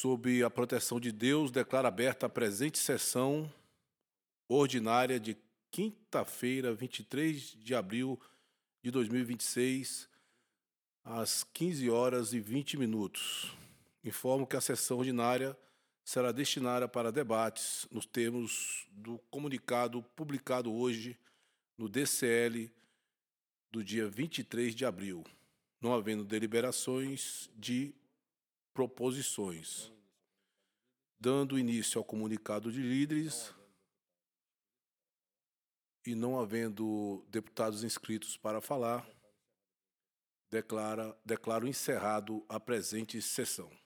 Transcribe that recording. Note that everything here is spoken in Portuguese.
sob a proteção de Deus, declaro aberta a presente sessão ordinária de quinta-feira, 23 de abril de 2026, às 15 horas e 20 minutos. Informo que a sessão ordinária será destinada para debates nos termos do comunicado publicado hoje no DCL do dia 23 de abril, não havendo deliberações de proposições. Dando início ao comunicado de líderes e não havendo deputados inscritos para falar, declaro encerrado a presente sessão.